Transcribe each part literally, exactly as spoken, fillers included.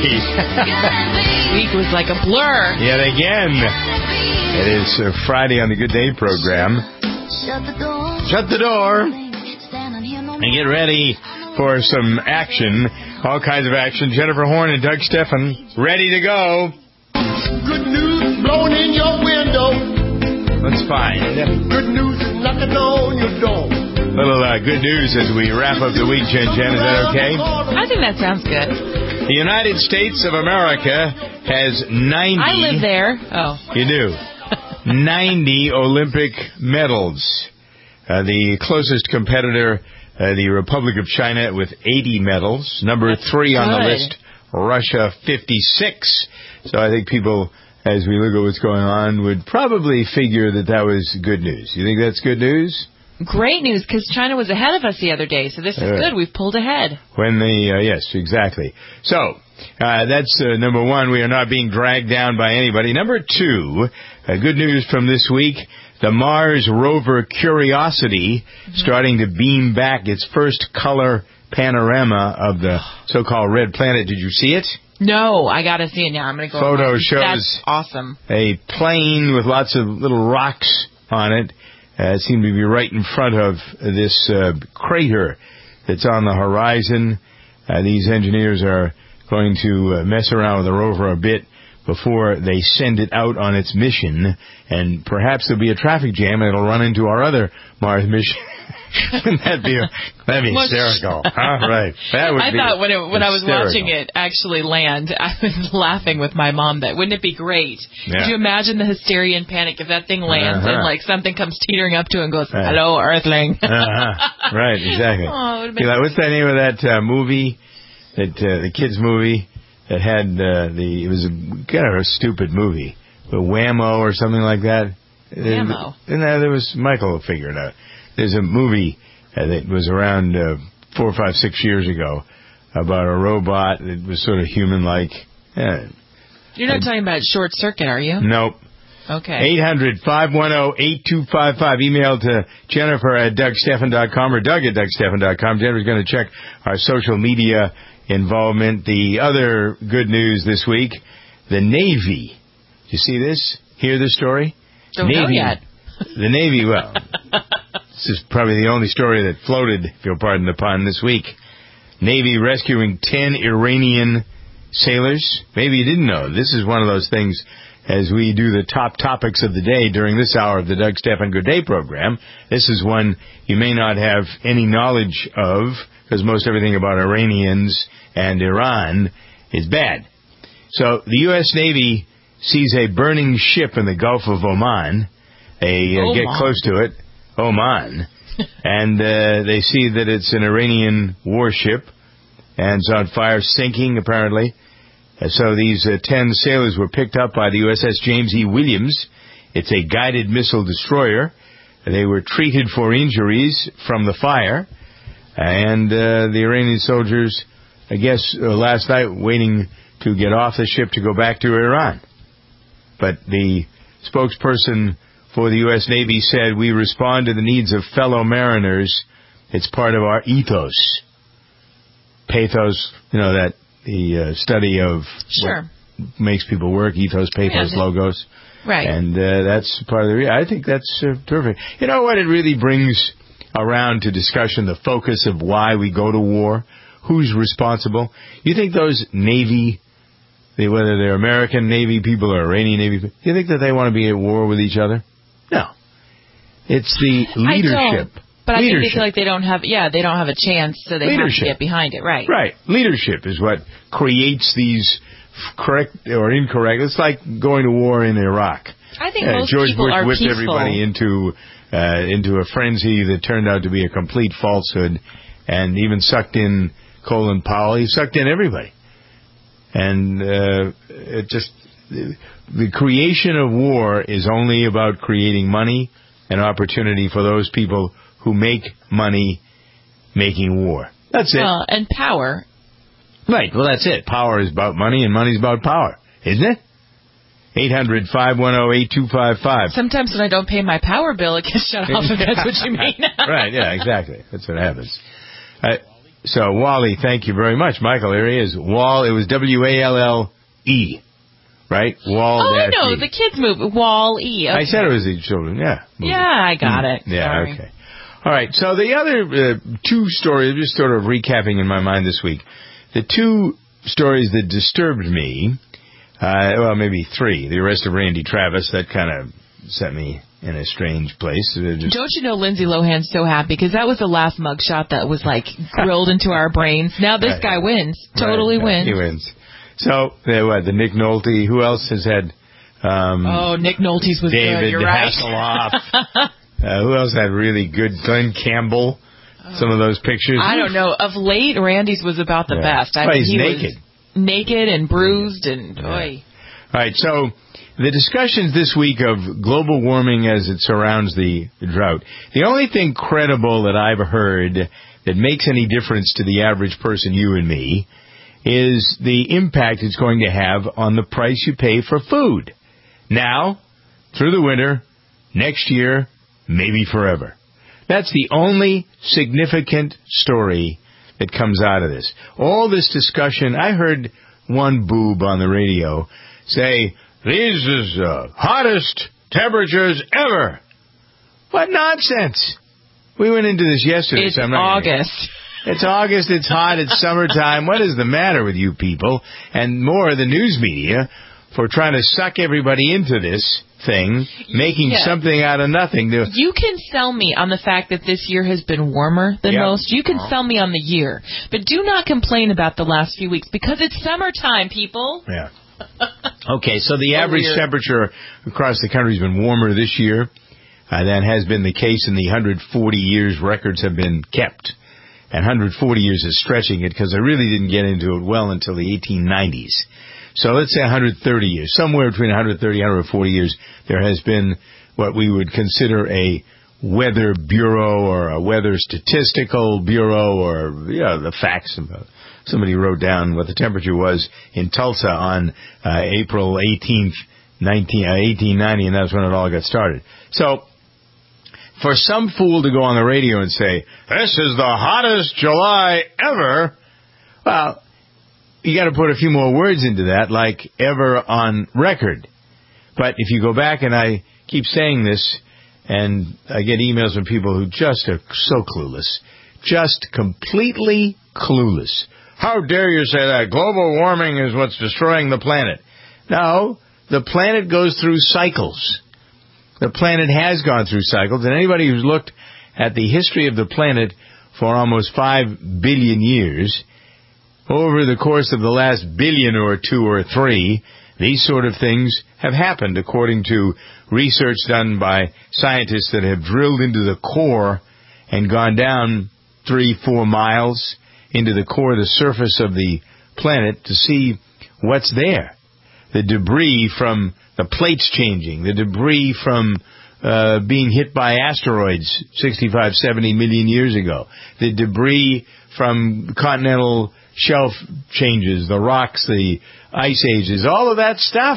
Week was like a blur. Yet again. It is uh, Friday on the Good Day program. Shut the door. Shut the door. And get ready for some action. All kinds of action. Jennifer Horn and Doug Stephan ready to go. Good news blowing in your window. Let's find Good news is knocking on your door. a little uh, good news as we wrap up the week, Jen Jen. Is that okay? I think that sounds good. The United States of America has ninety... I live there. Oh. You do. ninety Olympic medals. Uh, the closest competitor, uh, the Republic of China, with eighty medals. Number That's three on the good. list, Russia, fifty-six. So I think people, as we look at what's going on, would probably figure that that was good news. You think that's good news? Great news, because China was ahead of us the other day, so this is Uh, good. We've pulled ahead. When the, uh, yes, exactly. So, uh, that's uh, number one. We are not being dragged down by anybody. Number two, uh, good news from this week. The Mars rover Curiosity mm-hmm. starting to beam back its first color panorama of the so-called red planet. Did you see it? No, I got to see it now. I'm going to go. Photo online. shows That's awesome. A plane with lots of little rocks on it. Uh, seemed to be right in front of this uh, crater that's on the horizon. Uh, these engineers are going to uh, mess around with the rover a bit before they send it out on its mission, and perhaps there'll be a traffic jam and it'll run into our other Mars mission. Wouldn't that be, a, that'd be hysterical? Huh? Right. That would I be thought when it, when I was hysterical. watching it actually land, I was laughing with my mom that wouldn't it be great? Yeah. Could you imagine the hysteria and panic if that thing lands Uh-huh. and like something comes teetering up to it and goes, Right. "Hello, Earthling." uh-huh. Right, exactly. Oh, it would've been- Like, what's the name of that uh, movie? That uh, the kids' movie that had uh, the it was a, kind of a stupid movie, the Whammo or something like that. Whammo. And uh, there was Michael will figure it out. There's a movie uh, that was around uh, four, five, six years ago about a robot that was sort of human-like. Yeah. You're not I, talking about Short Circuit, are you? Nope. Okay. eight hundred, five one zero, eight two five five. Email to Jennifer at Doug Stephan dot com or Doug at Doug Stephan dot com. Jennifer's going to check our social media involvement. The other good news this week, the Navy. You see this? Hear this story? Don't Navy, know yet. The Navy, well, this is probably the only story that floated, if you'll pardon the pun, this week. Navy rescuing ten Iranian sailors. Maybe you didn't know. This is one of those things, as we do the top topics of the day during this hour of the Doug Stephan Good Day program. This is one you may not have any knowledge of, because most everything about Iranians and Iran is bad. So the U S Navy sees a burning ship in the Gulf of Oman. They uh, get close to it, Oman, and uh, they see that it's an Iranian warship, and it's on fire, sinking, apparently. And so these uh, ten sailors were picked up by the U S S James E. Williams. It's a guided missile destroyer. They were treated for injuries from the fire, and uh, the Iranian soldiers, I guess, uh, last night waiting to get off the ship to go back to Iran. But the spokesperson for the U S Navy said, "We respond to the needs of fellow mariners. It's part of our ethos." Pathos, you know, that the uh, study of Sure. what makes people work, ethos, pathos, Yeah, logos. Right. And uh, that's part of the... I think that's uh, terrific. You know what? It really brings around to discussion the focus of why we go to war. Who's responsible? You think those Navy, they, whether they're American Navy people or Iranian Navy people, you think that they want to be at war with each other? No. It's the leadership. I don't, but leadership. I think they feel like they don't have, yeah, they don't have a chance, so they leadership. have to get behind it, right? Right. Leadership is what creates these correct or incorrect. It's like going to war in Iraq. I think uh, most George people Bush are whipped peaceful. everybody into uh, into a frenzy that turned out to be a complete falsehood, and even sucked in Colin Powell. He sucked in everybody, and uh, it just the creation of war is only about creating money and opportunity for those people who make money making war. That's it. Well, and power. Right. Well, that's it. Power is about money, and money's about power, isn't it? eight hundred, five one zero, eight two five five. Sometimes when I don't pay my power bill, it gets shut off, if that's what you mean. Right, yeah, exactly. That's what happens. Uh, So, Wally, thank you very much. Michael, there he is. Wall, it was W A L L E, right? Wall. Oh, I know. The kids movie. Wall-E. Okay. I said it was the children, yeah. Movie. Yeah, I got mm. it. Yeah, Sorry. okay. All right, so the other uh, two stories, just sort of recapping in my mind this week, the two stories that disturbed me, uh, well, maybe three. The arrest of Randy Travis, that kind of set me in a strange place. Just... Don't you know Lindsay Lohan's so happy? Because that was the last mugshot that was, like, grilled into our brains. Now this right. guy wins. Totally right. wins. He wins. So, uh, what, the Nick Nolte, who else has had... Um, oh, Nick Nolte's was David good, you're right. Hasselhoff. uh, who else had really good... Glenn Campbell. Some of those pictures. I don't know. Of late, Randy's was about the yeah. best. I well, mean, he's he naked. Was naked and bruised and... Yeah. Oy. All right, so... The discussions this week of global warming as it surrounds the drought. The only thing credible that I've heard that makes any difference to the average person, you and me, is the impact it's going to have on the price you pay for food. Now, through the winter, next year, maybe forever. That's the only significant story that comes out of this. All this discussion, I heard one boob on the radio say... These is the uh, hottest temperatures ever. What nonsense. We went into this yesterday. It's so I'm August. Gonna... It's August, it's hot, it's summertime. What is the matter with you people? And more, the news media, for trying to suck everybody into this thing, making yeah. something out of nothing. You can sell me on the fact that this year has been warmer than yep. most. You can uh-huh. sell me on the year. But do not complain about the last few weeks, because it's summertime, people. Yeah. Okay, so the average oh, temperature across the country has been warmer this year uh, than has been the case in the one hundred forty years records have been kept. And one hundred forty years is stretching it because I really didn't get into it well until the eighteen nineties. So let's say one hundred thirty years. Somewhere between one hundred thirty and one hundred forty years, there has been what we would consider a weather bureau or a weather statistical bureau or, you know, the facts about somebody wrote down what the temperature was in Tulsa on uh, April eighteenth, eighteen ninety, and that's when it all got started. So, for some fool to go on the radio and say, this is the hottest July ever, well, you got to put a few more words into that, like ever on record. But if you go back, and I keep saying this, and I get emails from people who just are so clueless, just completely clueless. How dare you say that? Global warming is what's destroying the planet. No, the planet goes through cycles. The planet has gone through cycles, and anybody who's looked at the history of the planet for almost five billion years, over the course of the last billion or two or three, these sort of things have happened according to research done by scientists that have drilled into the core and gone down three, four miles into the core, the surface of the planet, to see what's there. The debris from the plates changing, the debris from uh, being hit by asteroids sixty-five, seventy million years ago, the debris from continental shelf changes, the rocks, the ice ages, all of that stuff.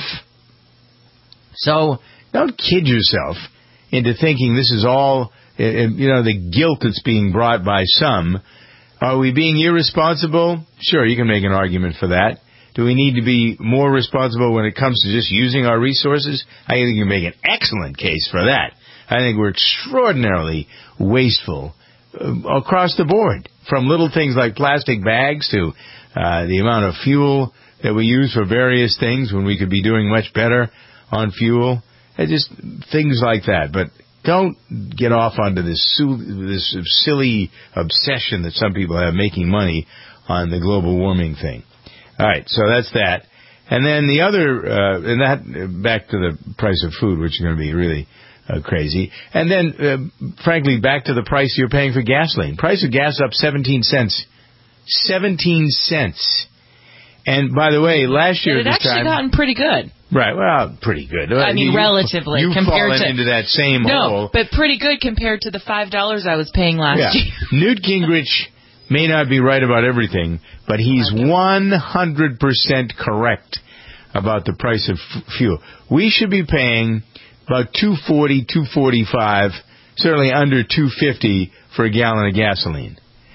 So don't kid yourself into thinking this is all, you know, the guilt that's being brought by some. Are we being irresponsible? Sure, you can make an argument for that. Do we need to be more responsible when it comes to just using our resources? I think you can make an excellent case for that. I think we're extraordinarily wasteful uh, across the board, from little things like plastic bags to uh, the amount of fuel that we use for various things when we could be doing much better on fuel. And just things like that. But don't get off onto this this silly obsession that some people have making money on the global warming thing. All right, so that's that. And then the other, uh, and that, back to the price of food, which is going to be really uh, crazy. And then, uh, frankly, back to the price you're paying for gasoline. Price of gas up seventeen cents. seventeen cents. And by the way, last year but it at this actually time, gotten pretty good. Right, well, pretty good. I mean, you, relatively. You've compared fallen to, into that same no, hole. but pretty good compared to the five dollars I was paying last yeah. year. Newt Gingrich may not be right about everything, but he's one hundred percent correct about the price of f- fuel. We should be paying about two forty, two forty-five, certainly under two fifty for a gallon of gasoline.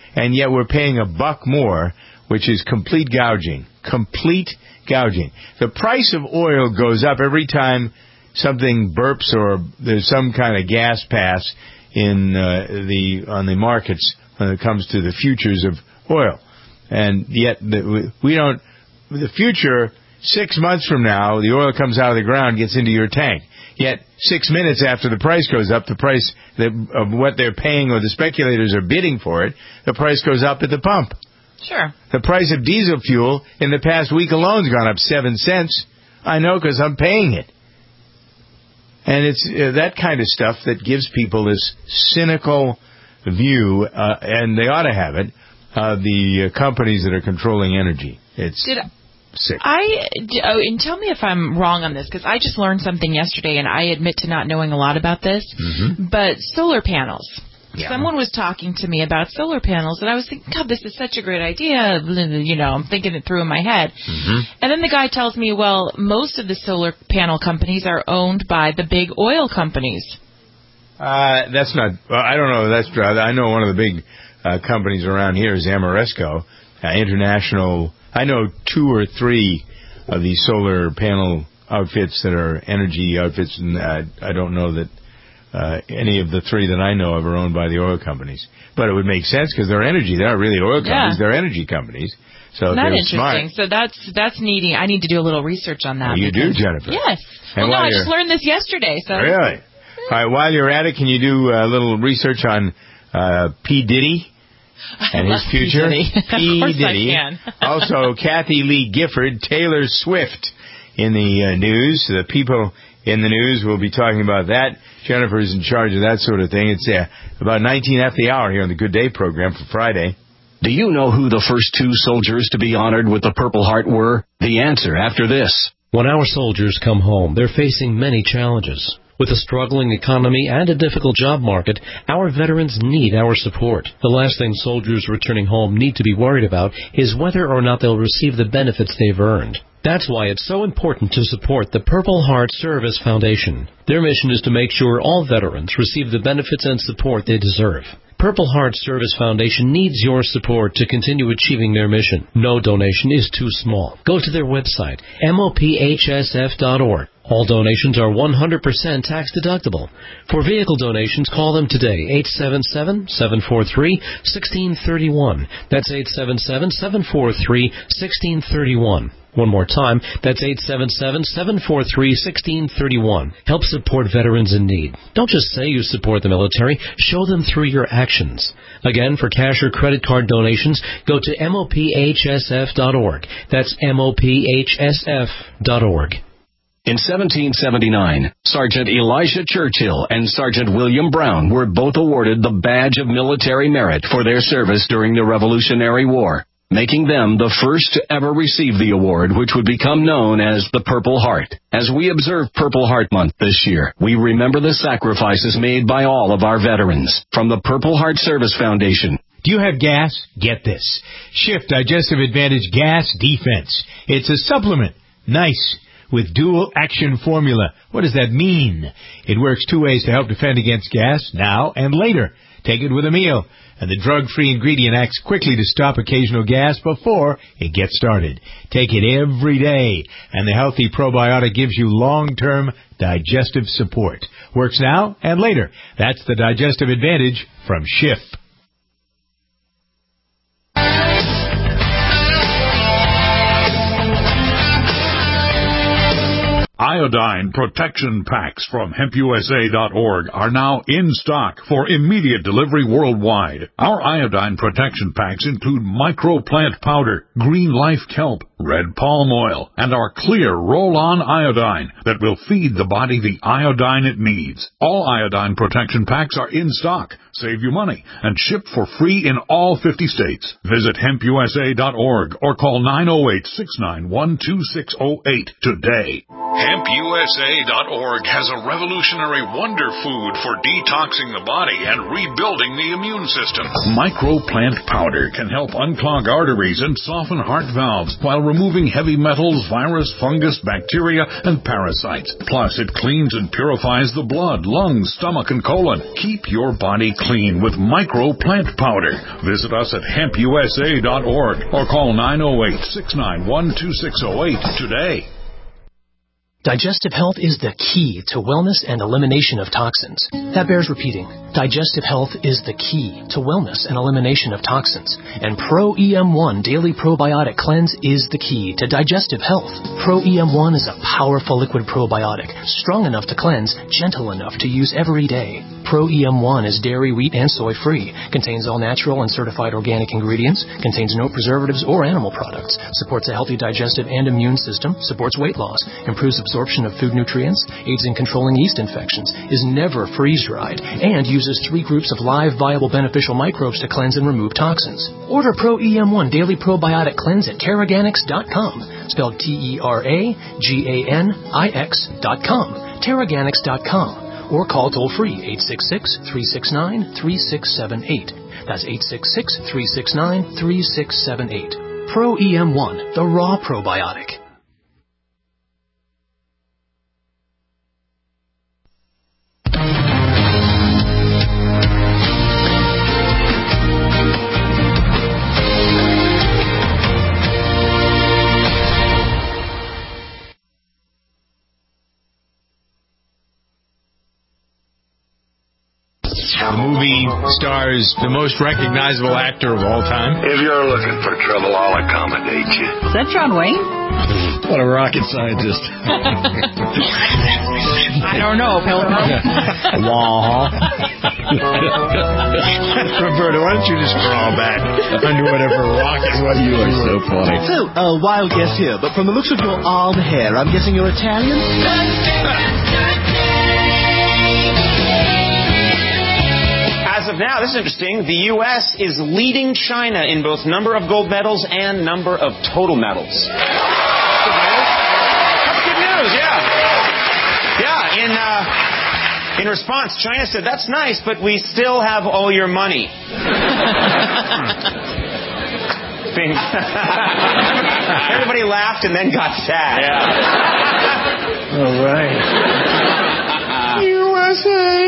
and yet we're paying a buck more, which is complete gouging. Complete gouging. The price of oil goes up every time something burps or there's some kind of gas pass in uh, the on the markets when it comes to the futures of oil. And yet the, we don't, the future, six months from now, the oil comes out of the ground, gets into your tank. Yet six minutes after the price goes up, the price of what they're paying or the speculators are bidding for it, the price goes up at the pump. Sure. The price of diesel fuel in the past week alone has gone up seven cents. I know because I'm paying it. And it's uh, that kind of stuff that gives people this cynical view, uh, and they ought to have it, of uh, the uh, companies that are controlling energy. It's Did sick. I, oh, and tell me if I'm wrong on this, because I just learned something yesterday, and I admit to not knowing a lot about this, mm-hmm. but solar panels. Yeah. Someone was talking to me about solar panels, and I was thinking, God, this is such a great idea. You know, I'm thinking it through in my head. Mm-hmm. And then the guy tells me, well, most of the solar panel companies are owned by the big oil companies. Uh, that's not, well, I don't know, that's true. I know one of the big uh, companies around here is Ameresco, uh, International. I know two or three of these solar panel outfits that are energy outfits, and uh, I don't know that Uh, any of the three that I know of are owned by the oil companies. But it would make sense because they're energy. They're not really oil companies. Yeah. They're energy companies. So Not they're interesting. smart. So that's that's needing. I need to do a little research on that. Oh, you do, Jennifer? Yes. And well, no, I you're- just learned this yesterday. So Really? All right, while you're at it, can you do a little research on uh, P. Diddy and I his love future? P. Diddy. Of course I can. Also, Kathy Lee Gifford, Taylor Swift in the uh, news. The people in the news will be talking about that. Jennifer's in charge of that sort of thing. It's uh, about nineteen after the hour here on the Good Day program for Friday. Do you know who the first two soldiers to be honored with the Purple Heart were? The answer after this. When our soldiers come home, they're facing many challenges. With a struggling economy and a difficult job market, our veterans need our support. The last thing soldiers returning home need to be worried about is whether or not they'll receive the benefits they've earned. That's why it's so important to support the Purple Heart Service Foundation. Their mission is to make sure all veterans receive the benefits and support they deserve. Purple Heart Service Foundation needs your support to continue achieving their mission. No donation is too small. Go to their website, M O P H S F dot org. All donations are one hundred percent tax deductible. For vehicle donations, call them today, eight seven seven, seven four three, one six three one. That's eight seven seven, seven four three, one six three one. One more time, that's eight seven seven, seven four three, one six three one. Help support veterans in need. Don't just say you support the military, show them through your actions. Again, for cash or credit card donations, go to M O P H S F dot org. That's M O P H S F dot org. In seventeen seventy-nine, Sergeant Elijah Churchill and Sergeant William Brown were both awarded the Badge of Military Merit for their service during the Revolutionary War, making them the first to ever receive the award, which would become known as the Purple Heart. As we observe Purple Heart Month this year, we remember the sacrifices made by all of our veterans. From the Purple Heart Service Foundation. Do you have gas? Get this. Shift Digestive Advantage Gas Defense. It's a supplement. Nice. With dual action formula. What does that mean? It works two ways to help defend against gas, now and later. Take it with a meal, and the drug-free ingredient acts quickly to stop occasional gas before it gets started. Take it every day, and the healthy probiotic gives you long-term digestive support. Works now and later. That's the Digestive Advantage from Schiff. Iodine protection packs from hemp U S A dot org are now in stock for immediate delivery worldwide. Our iodine protection packs include microplant powder, green life kelp, red palm oil, and our clear roll-on iodine that will feed the body the iodine it needs. All iodine protection packs are in stock, save you money, and shipped for free in all fifty states. Visit hemp U S A dot org or call nine oh eight, six nine one, two six oh eight today. Hemp hemp U S A dot org has a revolutionary wonder food for detoxing the body and rebuilding the immune system. Microplant powder can help unclog arteries and soften heart valves while removing heavy metals, virus, fungus, bacteria, and parasites. Plus, it cleans and purifies the blood, lungs, stomach, and colon. Keep your body clean with Microplant powder. Visit us at hemp U S A dot org or call nine oh eight, six nine one, two six oh eight today. Digestive health is the key to wellness and elimination of toxins. That bears repeating. Digestive health is the key to wellness and elimination of toxins. And Pro E M one Daily Probiotic Cleanse is the key to digestive health. Pro E M one is a powerful liquid probiotic, strong enough to cleanse, gentle enough to use every day. Pro E M one is dairy, wheat, and soy-free, contains all natural and certified organic ingredients, contains no preservatives or animal products, supports a healthy digestive and immune system, supports weight loss, improves absorption of food nutrients, aids in controlling yeast infections, is never freeze-dried, and uses three groups of live, viable, beneficial microbes to cleanse and remove toxins. Order Pro E M one Daily Probiotic Cleanse at Teraganix dot com, spelled T E R A G A N I X dot com, Teraganix dot com. Or call toll-free eight six six, three six nine, three six seven eight. That's eight six six, three six nine, three six seven eight. Pro E M one, the raw probiotic. The movie stars the most recognizable actor of all time. If you're looking for trouble, I'll accommodate you. Is that John Wayne? What a rocket scientist. I don't know, Pilgrim. Roberta, why don't you just crawl back under whatever rocket was you are so funny. So, a uh, wild guess here, but from the looks of your arm hair, I'm guessing you're Italian? As of now, this is interesting. The U S is leading China in both number of gold medals and number of total medals. That's good news, yeah. Yeah, in uh, in response, China said, that's nice, but we still have all your money. Being Everybody laughed and then got sad. Yeah. All right. U S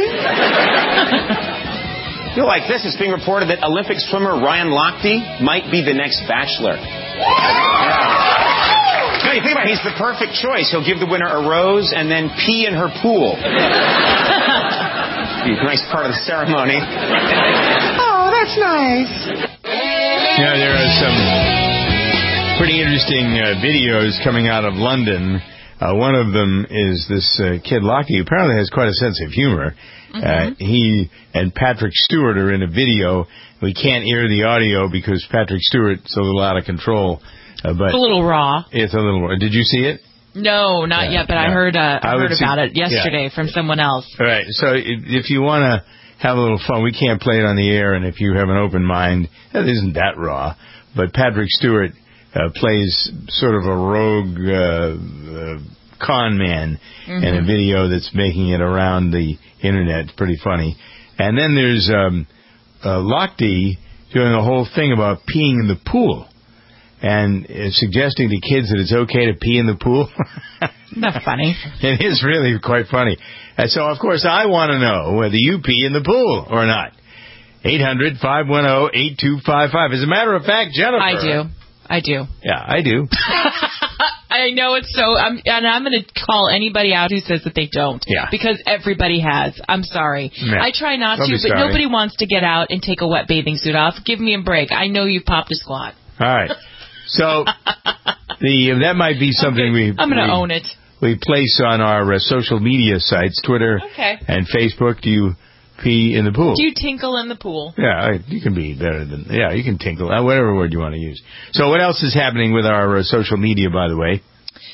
A. I feel like this is being reported that Olympic swimmer Ryan Lochte might be the next Bachelor. Yeah. No, you think about it, he's the perfect choice. He'll give the winner a rose and then pee in her pool. Be a nice part of the ceremony. Oh, that's nice. Yeah, there are some pretty interesting uh, videos coming out of London. Uh, one of them is this uh, kid Lochte, who apparently has quite a sense of humor. Mm-hmm. Uh, he and Patrick Stewart are in a video. We can't hear the audio because Patrick Stewart's a little out of control. Uh, but it's a little raw. It's a little raw. Did you see it? No, not yeah, yet, but yeah. I heard uh, I, I heard about see, it yesterday yeah. from someone else. All right, so if you want to have a little fun, we can't play it on the air, and if you have an open mind, it isn't that raw. But Patrick Stewart uh, plays sort of a rogue uh, uh, con man mm-hmm. in a video that's making it around the internet. It's pretty funny. And then there's um, uh, Lochte doing a whole thing about peeing in the pool and uh, suggesting to kids that it's okay to pee in the pool. That's funny. It is really quite funny. And so, of course, I want to know whether you pee in the pool or not. eight hundred, five one zero, eight two five five. As a matter of fact, Jennifer. I do. I do. Yeah, I do. I know it's so, I'm, and I'm going to call anybody out who says that they don't. Yeah. Because everybody has. I'm sorry. Yeah. I try not don't to, but sorry. nobody wants to get out and take a wet bathing suit off. Give me a break. I know you've popped a squat. All right. So the that might be something okay. we I'm going to we, own it. We place on our uh, social media sites, Twitter okay. and Facebook. Do you pee in the pool? Do you tinkle in the pool? Yeah, you can be better than yeah. You can tinkle, uh, whatever word you want to use. So what else is happening with our uh, social media, by the way?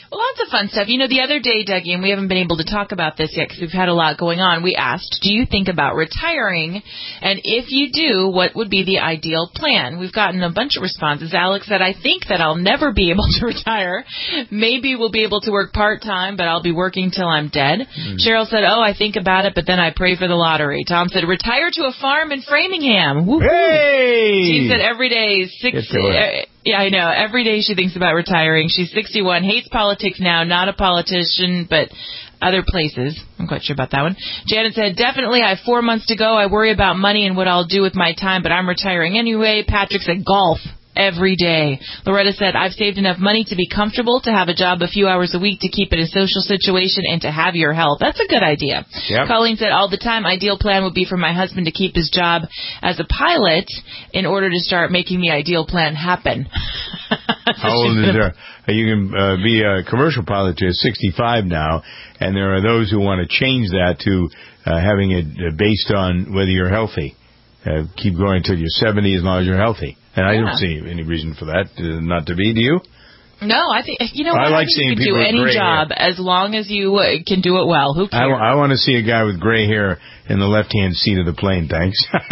Well, lots of fun stuff. You know, the other day, Dougie, and we haven't been able to talk about this yet because we've had a lot going on, we asked, do you think about retiring? And if you do, what would be the ideal plan? We've gotten a bunch of responses. Alex said, I think that I'll never be able to retire. Maybe we'll be able to work part-time, but I'll be working till I'm dead. Mm. Cheryl said, oh, I think about it, but then I pray for the lottery. Tom said, retire to a farm in Framingham. Woo-hoo. Hey! She said every day, six... Yeah, I know. Every day she thinks about retiring. She's sixty-one, hates politics now, not a politician, but other places. I'm quite sure about that one. Janet said, definitely, I have four months to go. I worry about money and what I'll do with my time, but I'm retiring anyway. Patrick said, golf. Every day. Loretta said, I've saved enough money to be comfortable, to have a job a few hours a week, to keep it a social situation, and to have your health. That's a good idea. Yep. Colleen said, all the time, ideal plan would be for my husband to keep his job as a pilot in order to start making the ideal plan happen. How old is there? You can uh, be a commercial pilot to sixty-five now, and there are those who want to change that to uh, having it uh, based on whether you're healthy. Uh, keep going until you're seventy as long as you're healthy. And I yeah. don't see any reason for that uh, not to be. Do you? No, I think, you know what? I like I think seeing you can people do with any gray job hair. as long as you uh, can do it well. Who cares? I, I want to see a guy with gray hair in the left-hand seat of the plane, thanks.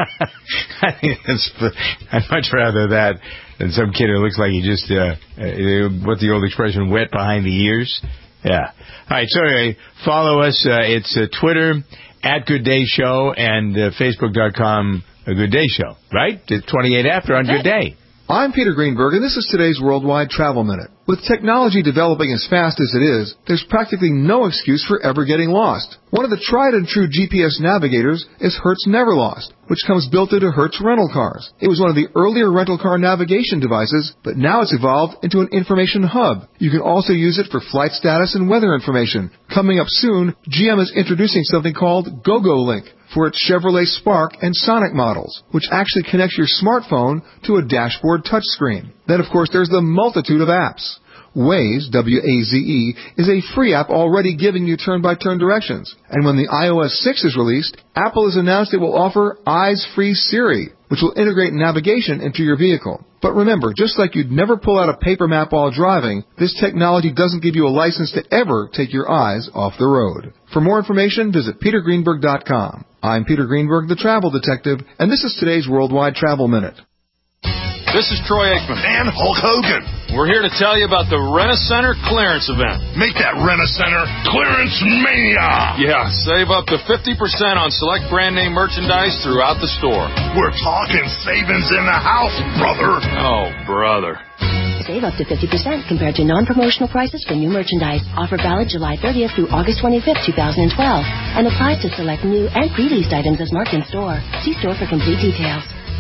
I think that's, I'd much rather that than some kid who looks like he just, uh, uh, what's the old expression, wet behind the ears? Yeah. All right, so anyway, follow us. Uh, it's uh, Twitter, at Good Day Show, and uh, Facebook dot com, A Good Day Show, right? It's twenty-eight after on Good Day. I'm Peter Greenberg, and this is today's Worldwide Travel Minute. With technology developing as fast as it is, there's practically no excuse for ever getting lost. One of the tried and true G P S navigators is Hertz Neverlost, which comes built into Hertz rental cars. It was one of the earlier rental car navigation devices, but now it's evolved into an information hub. You can also use it for flight status and weather information. Coming up soon, G M is introducing something called GoGoLink for its Chevrolet Spark and Sonic models, which actually connects your smartphone to a dashboard touchscreen. Then, of course, there's the multitude of apps. Waze, W A Z E, is a free app already giving you turn-by-turn directions. And when the i O S six is released, Apple has announced it will offer Eyes-Free Siri, which will integrate navigation into your vehicle. But remember, just like you'd never pull out a paper map while driving, this technology doesn't give you a license to ever take your eyes off the road. For more information, visit peter greenberg dot com. I'm Peter Greenberg, the Travel Detective, and this is today's Worldwide Travel Minute. This is Troy Aikman. And Hulk Hogan. We're here to tell you about the Rent-A-Center clearance event. Make that Rent-A-Center Clearance Mania. Yeah, save up to fifty percent on select brand name merchandise throughout the store. We're talking savings in the house, brother. Oh, brother. Save up to fifty percent compared to non-promotional prices for new merchandise. Offer valid July thirtieth through August twenty-fifth, twenty twelve. And applies to select new and pre-leased items as marked in store. See store for complete details.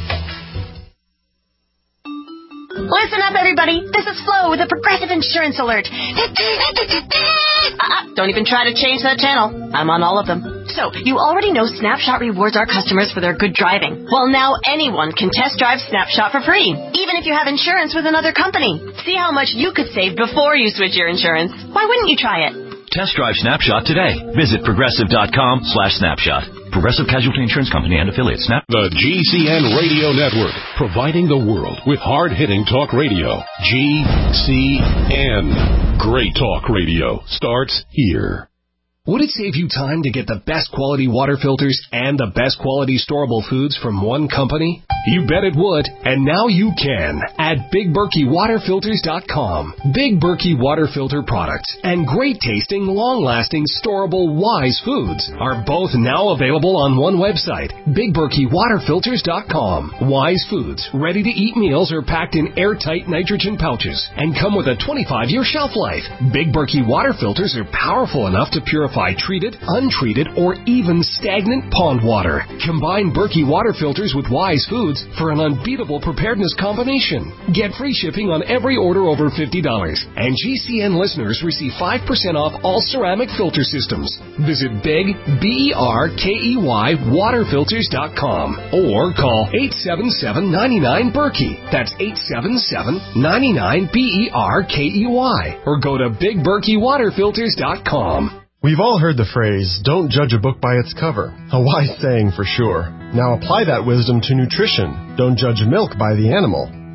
Listen up, everybody. This is Flo with a Progressive Insurance Alert. uh-uh, don't even try to change that channel. I'm on all of them. So, you already know Snapshot rewards our customers for their good driving. Well, now anyone can test drive Snapshot for free, even if you have insurance with another company. See how much you could save before you switch your insurance. Why wouldn't you try it? Test drive Snapshot today. Visit progressive dot com slash snapshot. Progressive Casualty Insurance Company and affiliates. Snap. The G C N Radio Network, providing the world with hard-hitting talk radio. G C N. Great talk radio starts here. Would it save you time to get the best quality water filters and the best quality storable foods from one company? You bet it would, and now you can at Big Berkey Water Filters dot com. Big Berkey Water Filter products and great-tasting, long-lasting, storable Wise foods are both now available on one website, Big Berkey Water Filters dot com. Wise foods, ready-to-eat meals are packed in airtight nitrogen pouches and come with a twenty-five year shelf life. Big Berkey Water Filters are powerful enough to purify treated, untreated, or even stagnant pond water. Combine Berkey Water Filters with Wise foods for an unbeatable preparedness combination. Get free shipping on every order over fifty dollars. And G C N listeners receive five percent off all ceramic filter systems. Visit Big, B E R K E Y, Water Filters dot com or call eight seven seven, nine nine, Berkey. That's eight seven seven, nine nine, B E R K E Y. Or go to Big Berkey Water Filters dot com. We've all heard the phrase, don't judge a book by its cover. A wise saying for sure. Now apply that wisdom to nutrition. Don't judge milk by the animal.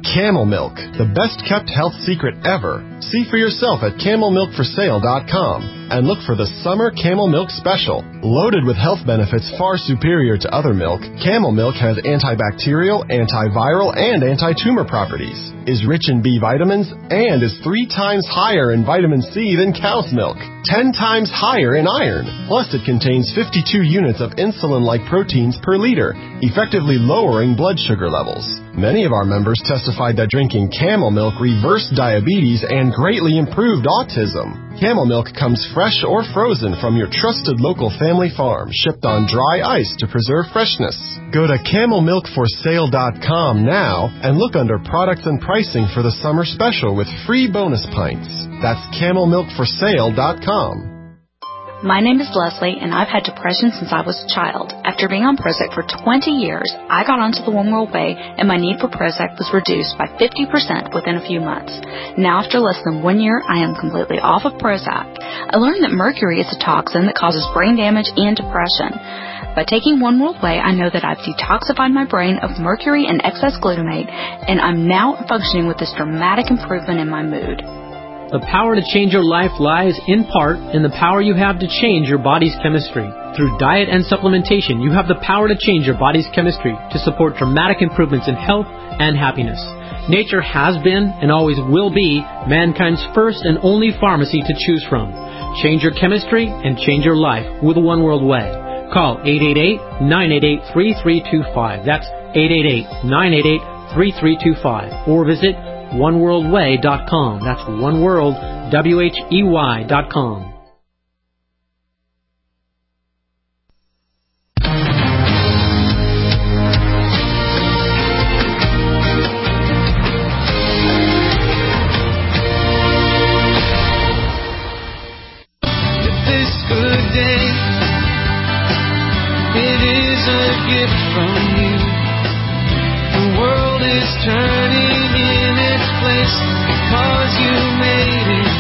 Camel Milk, the best-kept health secret ever. See for yourself at camel milk for sale dot com and look for the Summer Camel Milk Special. Loaded with health benefits far superior to other milk, Camel Milk has antibacterial, antiviral, and anti-tumor properties, is rich in B vitamins, and is three times higher in vitamin C than cow's milk, ten times higher in iron. Plus, it contains fifty-two units of insulin-like proteins per liter, effectively lowering blood sugar levels. Many of our members testified that drinking Camel Milk reversed diabetes and greatly improved autism. Camel Milk comes fresh or frozen from your trusted local family farm, shipped on dry ice to preserve freshness. Go to camel milk for sale dot com now and look under products and pricing for the summer special with free bonus pints. That's camel milk for sale dot com. My name is Leslie, and I've had depression since I was a child. After being on Prozac for twenty years, I got onto the One World Way, and my need for Prozac was reduced by fifty percent within a few months. Now, after less than one year, I am completely off of Prozac. I learned that mercury is a toxin that causes brain damage and depression. By taking One World Way, I know that I've detoxified my brain of mercury and excess glutamate, and I'm now functioning with this dramatic improvement in my mood. The power to change your life lies, in part, in the power you have to change your body's chemistry. Through diet and supplementation, you have the power to change your body's chemistry to support dramatic improvements in health and happiness. Nature has been, and always will be, mankind's first and only pharmacy to choose from. Change your chemistry and change your life with the One World Way. Call eight eight eight, nine eight eight, three three two five. That's eight eight eight, nine eight eight, three three two five. Or visit one world way dot com. That's one world, W H E Y dot com. This good day, it is a gift from you. The world is turning in its place because you made it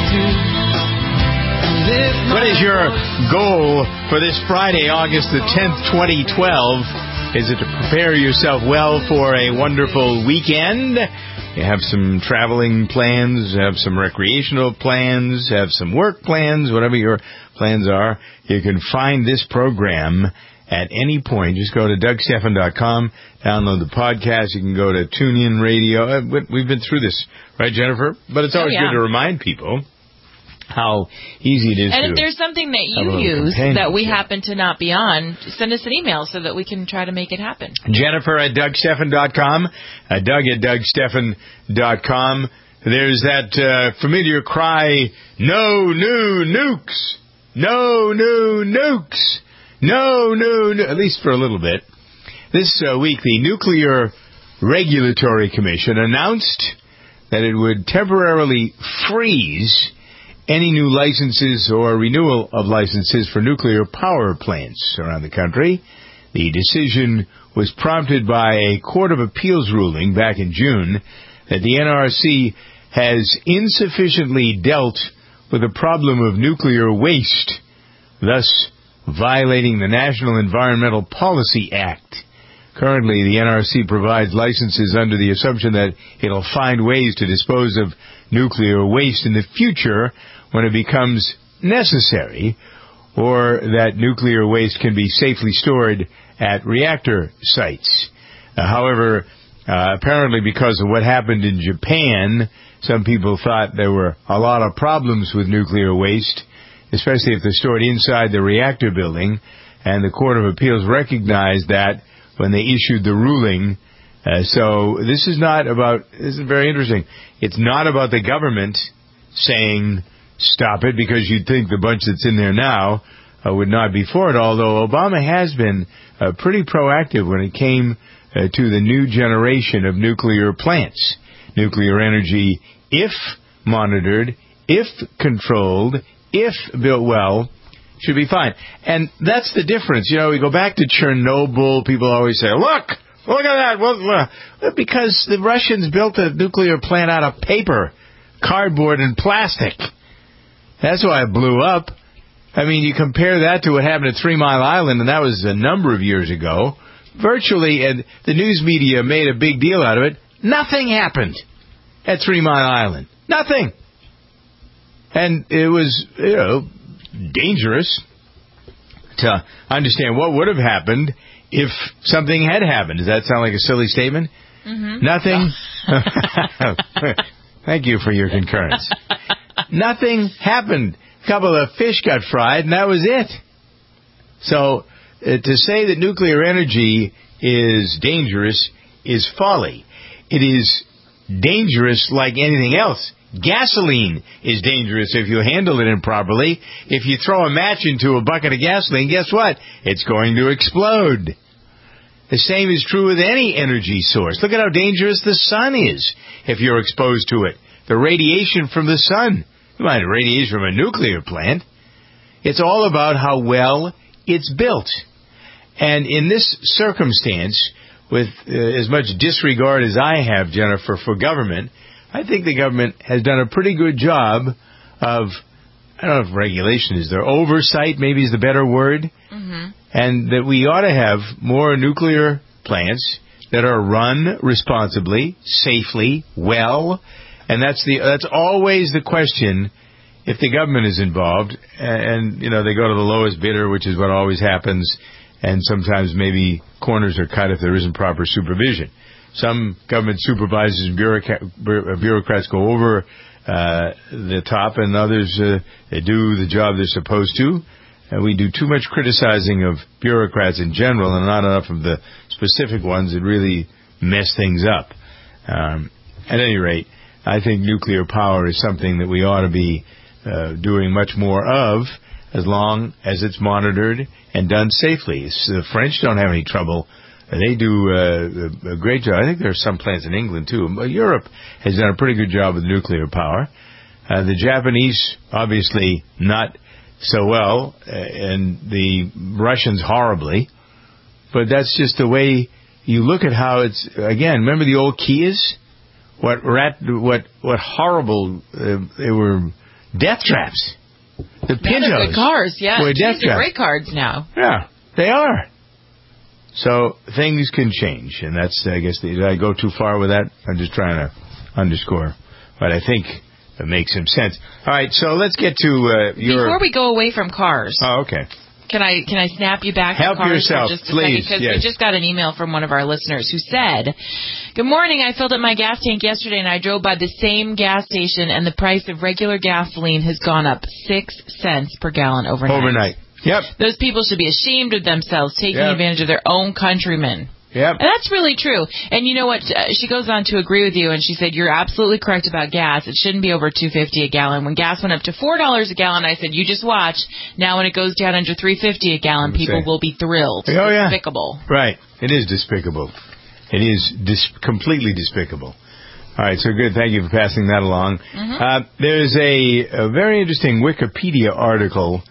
to. What is your goal for this Friday, August the tenth, twenty twelve? Is it to prepare yourself well for a wonderful weekend? You have some traveling plans, have some recreational plans, have some work plans, whatever your plans are. You can find this program at any point. Just go to Doug Stephan dot com, download the podcast. You can go to TuneIn Radio. We've been through this, right, Jennifer? But it's always oh, yeah. good to remind people how easy it is. And to if there's something that you use that we happen to not be on, send us an email so that we can try to make it happen. Jennifer at Doug Stephan dot com, uh, Doug at Doug Stephan dot com. There's that uh, familiar cry, no new nukes, no new nukes. No, no, no, at least for a little bit. This uh, week, the Nuclear Regulatory Commission announced that it would temporarily freeze any new licenses or renewal of licenses for nuclear power plants around the country. The decision was prompted by a Court of Appeals ruling back in June that the N R C has insufficiently dealt with the problem of nuclear waste, thus violating the National Environmental Policy Act. Currently, the N R C provides licenses under the assumption that it'll find ways to dispose of nuclear waste in the future when it becomes necessary, or that nuclear waste can be safely stored at reactor sites. Uh, however, uh, apparently because of what happened in Japan, some people thought there were a lot of problems with nuclear waste, especially if they're stored inside the reactor building, and the Court of Appeals recognized that when they issued the ruling. Uh, so this is not about, this is very interesting, it's not about the government saying stop it, because you'd think the bunch that's in there now uh, would not be for it, although Obama has been uh, pretty proactive when it came uh, to the new generation of nuclear plants. Nuclear energy, if monitored, if controlled, if built well, should be fine. And that's the difference. You know, we go back to Chernobyl, people always say, look, look at that. Well, uh, because the Russians built a nuclear plant out of paper, cardboard, and plastic. That's why it blew up. I mean, you compare that to what happened at Three Mile Island, and that was a number of years ago. Virtually, and the news media made a big deal out of it, Nothing happened at Three Mile Island. Nothing. And it was, you know, dangerous to understand what would have happened if something had happened. Does that sound like a silly statement? Mm-hmm. Nothing. Thank you for your concurrence. Nothing happened. A couple of fish got fried, and that was it. So uh, to say that nuclear energy is dangerous is folly. It is dangerous like anything else. Gasoline is dangerous if you handle it improperly. If you throw a match into a bucket of gasoline, guess what? It's going to explode. The same is true with any energy source. Look at how dangerous the sun is if you're exposed to it. The radiation from the sun. You might have radiation from a nuclear plant. It's all about how well it's built. And in this circumstance, with uh, as much disregard as I have, Jennifer, for government, I think the government has done a pretty good job of, I don't know if regulation is there, oversight maybe is the better word, mm-hmm. and that we ought to have more nuclear plants that are run responsibly, safely, well, and that's the that's always the question if the government is involved, and, and you know, they go to the lowest bidder, which is what always happens, and sometimes maybe corners are cut if there isn't proper supervision. Some government supervisors and bureaucrats go over uh, the top, and others uh, they do the job they're supposed to. And we do too much criticizing of bureaucrats in general, and not enough of the specific ones that really mess things up. Um, at any rate, I think nuclear power is something that we ought to be uh, doing much more of, as long as it's monitored and done safely. The French don't have any trouble. They do uh, a great job. I think there are some plants in England, too. But Europe has done a pretty good job with nuclear power. Uh, the Japanese, obviously, not so well, uh, and the Russians horribly. But that's just the way you look at how it's... Again, remember the old Kias? What rat, what what horrible... Uh, they were death traps. The Now they're good cars, yeah. Were death These are traps. great cars now. Yeah, they are. So things can change, and that's, I guess, did I go too far with that? I'm just trying to underscore, but I think it makes some sense. All right, so let's get to uh, your... Before we go away from cars... Oh, okay. Can I can I snap you back Help to cars yourself, for just a please. second? Because yes. we just got an email from one of our listeners who said, "Good morning. I filled up my gas tank yesterday, and I drove by the same gas station, and the price of regular gasoline has gone up six cents per gallon overnight." Overnight. Yep. Those people should be ashamed of themselves, taking Yep. advantage of their own countrymen. Yep. And that's really true. And you know what? She goes on to agree with you, and she said, "You're absolutely correct about gas. It shouldn't be over two fifty a gallon. When gas went up to four dollars a gallon, I said, you just watch. Now when it goes down under three fifty a gallon, people say. will be thrilled." Oh, yeah. Despicable. Right. It is despicable. It is dis- completely despicable. All right, so good. Thank you for passing that along. Mm-hmm. Uh, there's a, a very interesting Wikipedia article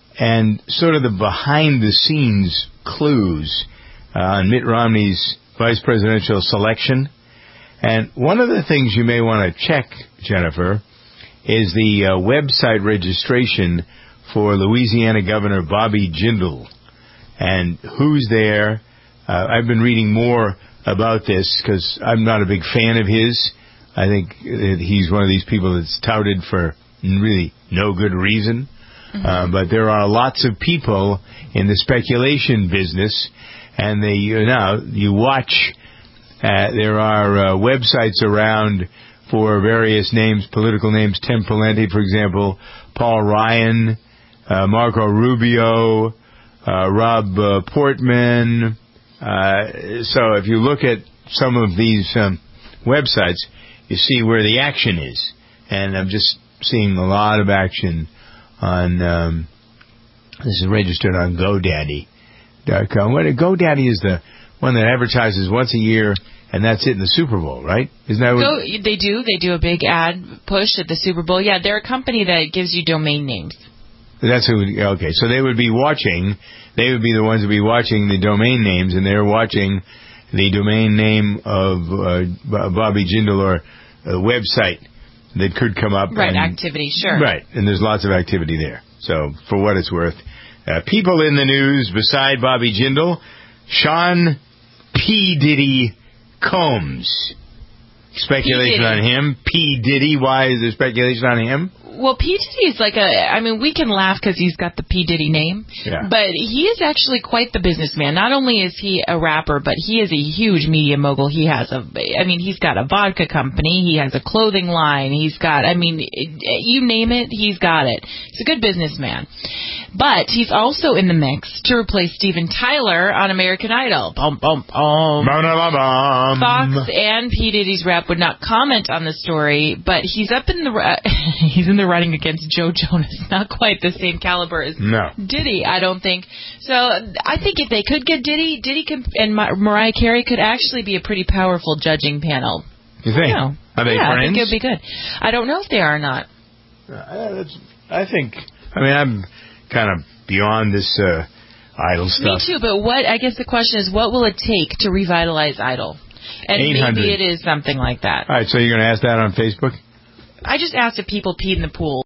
and sort of the behind-the-scenes clues uh, on Mitt Romney's vice presidential selection. And one of the things you may want to check, Jennifer, is the uh, website registration for Louisiana Governor Bobby Jindal. And who's there? Uh, I've been reading more about this because I'm not a big fan of his. I think that he's one of these people that's touted for really no good reason. Mm-hmm. Uh, but there are lots of people in the speculation business, and they you know you watch. Uh, there are uh, websites around for various names, political names. Tim Pawlenty, for example, Paul Ryan, uh, Marco Rubio, uh, Rob uh, Portman. Uh, so if you look at some of these um, websites, you see where the action is, and I'm just seeing a lot of action on, um, this is registered on GoDaddy dot com. What, GoDaddy is the one that advertises once a year, and that's it in the Super Bowl, right? Isn't that what? Go, they do. They do a big ad push at the Super Bowl. Yeah, they're a company that gives you domain names. That's who, okay, so they would be watching, they would be the ones that would be watching the domain names, and they're watching the domain name of uh, Bobby Jindal or a website that could come up. Right, and, activity, sure. Right, and there's lots of activity there. So, for what it's worth. Uh, people in the news beside Bobby Jindal, Sean P. Diddy Combs. Speculation on him. P. Diddy. Why is there speculation on him? Well, P. Diddy is like a, I mean, we can laugh because he's got the P. Diddy name, yeah. but he is actually quite the businessman. Not only is he a rapper, but he is a huge media mogul. He has a, I mean, he's got a vodka company. He has a clothing line. He's got, I mean, you name it, he's got it. He's a good businessman. But he's also in the mix to replace Steven Tyler on American Idol. Bum, bum, bum. Ba-da-ba-bum. Fox and P. Diddy's rep would not comment on the story, but he's up in the, he's in the running against Joe Jonas. Not quite the same caliber as no. Diddy, I don't think. So I think if they could get Diddy, Diddy can, and Mar- Mariah Carey could actually be a pretty powerful judging panel. You think? I Are they yeah, friends? I think it would be good. I don't know if they are or not. Uh, that's, I think, I mean, I'm kind of beyond this uh, Idol stuff. Me too, but what, I guess the question is, what will it take to revitalize Idol? And maybe it is something like that. All right, so you're going to ask that on Facebook? I just asked if people peed in the pool.